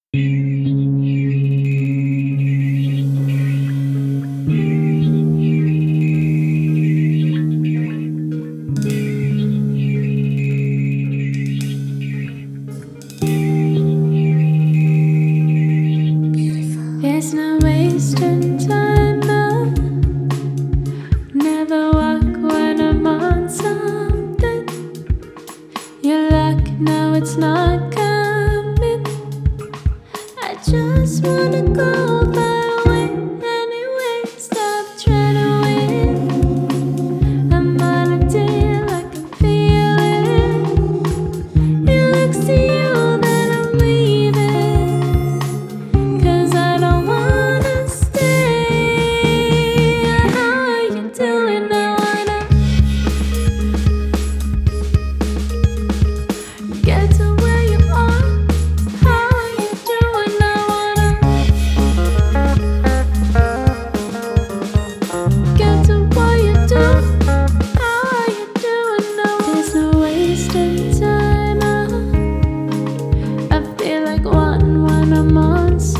There's no wasting time. Never walk when I'm on something. Your luck now it's not coming. I just wanna go far away anyway. Stop trying to win. I'm on a deal, I can feel it. It looks to you that I'm leaving, 'cause I don't wanna stay. How are you doing? I wanna get to where you are. How are you doing? I wanna get to what you do. How are you doing? No, there's no wasting time. I feel like one when I'm on.